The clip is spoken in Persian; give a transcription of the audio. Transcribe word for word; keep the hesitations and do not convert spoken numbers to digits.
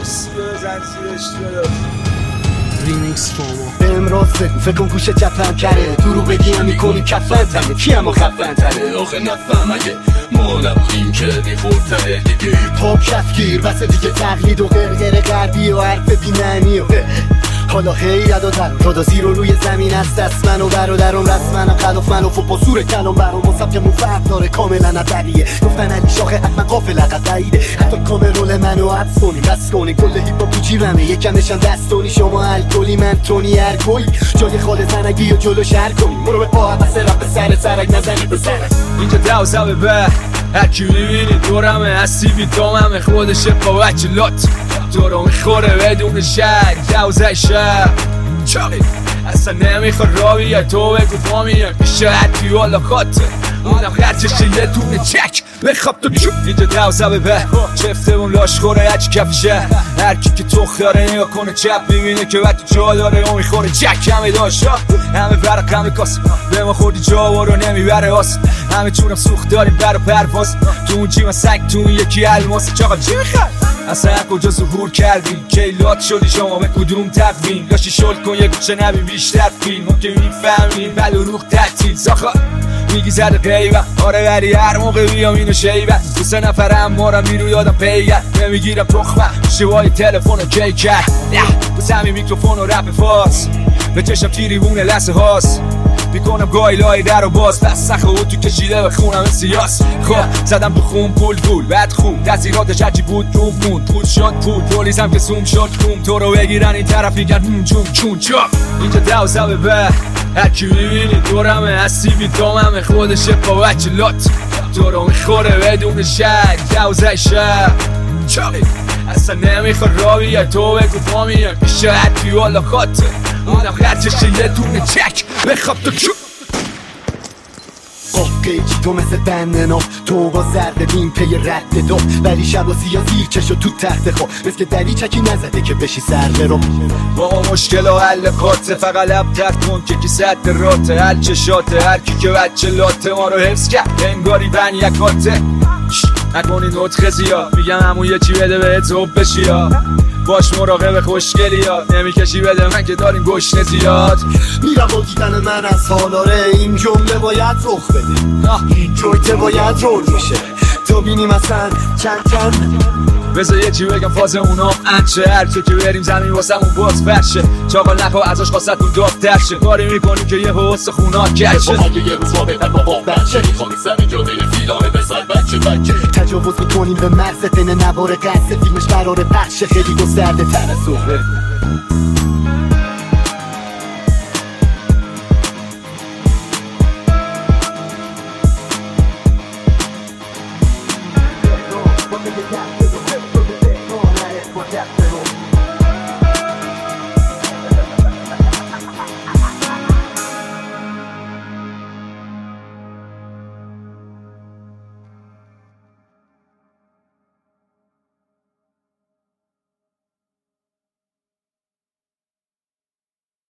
سی و زنجیرش داره ریمیکس فاما بهم راست بگو فکر کن گوشه چپم کره دورو بگی هم میکنی کفن تنه کی اما خفن تنه آخه نفهم اگه ما نبودیم که میخورتره دیگه پاپ کفگیر واسه دیگه تقلید و غرغر غربی و حرف بیننی و حالا حیرت و ترم تا زیر و روی زمین است دست من و برادرم رسمنم خلاف من و فوق سور کلام برام و سبکمون فرق داره کاملا ندریه گفتن علی شاخه حتما قافل عقب بعیده حتی کامرول منو حدس کنی بس کنی کل هیپ هاپ جیبمه یکم نشان دستونی شما الکلی من تونی هرکوی جای خال زنگی و جلو شهر کنی مرو به پا بس رفت سر سرک نزنی به سرک اینجا دوزه به هرکی میبینی دورمه هستی بی داممه خودشه با بچه لات دورو میخوره بدون شک دوزه شب چاقی اصلا نمیخواد راویه تو بگو فامیه پیشه حدی والا خاطه اونم خرچشه یه دونه چک بخواب تو چوب اینجا دوزه به چفته اون لاش خوره هرچی کفشه هرکی که تو خیاره نگاه کنه چپ میبینه که وقتی جا داره اون میخوره چک همه داشت همه برق همه کاس به ما خوردی جا رو نمیبره آس همه چونم سوخت داریم برا پرواز تو اون جیما سنگ تو اون یکی الماس چاقا چی میخواد اصلا کجا ظهور کردی کیلات شدی شما به کدوم تقویم داشتی شل کن یه گوچه نبی بیشتر فیلم هم که میفهمین بلو روخ تعطیل زاخا میگی زده قیبه آره ولی هر موقع بیام اینو شیبه دو سه نفرم مارم میرو یادم پیگر نمیگیرم تخمه شوای تلفن و کیکر بس همین میکروفون و رپ فاس به چشم تیریبونه لسه هاست میکنم گایلای در و باز پس سخه و تو کشیده به خونم سیاس خب زدم تو خون پول پول بعد خوب تاثیراتش هرچی بود روم موند پول شد پول پولیسم که زوم شد کوم تو رو بگیرن این طرف میگن هم جون چون چاپ اینجا دوزه به هرکی میبینی دورمه هستی بی داممه خودشه با بچه لات تو رو میخوره بدون شک دوزه شب چاقی اصلا نمیخواد راویه تو بگو فامیه پیشه حدی والا خاطه اونم خرچشه یه دونه چک بخواب تو چوب قیچی تو مثل بندنا تو با زرد بین پی رد دو ولی شب و سیا زیر چشو تو تحت خواب مثل دلی چکی نزده که بشی سر رو با مشکل و حل قاطه فقط لب ترد کن که کی صد راته حل چشاته هرکی که بچه لاته ما رو حفظ کرد انگاری بن یکاته نکنی نطخه زیاد میگم همون یه چی بده بهت زوب بشی یا باش مراقب خوشگلی ها نمیکشی بده من که داریم گشنه زیاد میرم با دیدن من از حالاره این جمله باید رخ بده این جویته باید رول میشه تو بینیم اصلا چند چند بذار یه چی بگم فاز اونا انچه هرچه که بریم زمین واسه اون باز فرشه چاقال نخوا ازش خواست اون دافتر شه کاری میکنیم که یه حوست خونا کشه اگه یه روز ما بهتر با باق بچه میخوام سر جاده فیلامه بسر بچه بچه تجاوز میکنیم به مرز تن نوار قصد فیلمش قرار پخشه خیلی گسترده تر از صحبه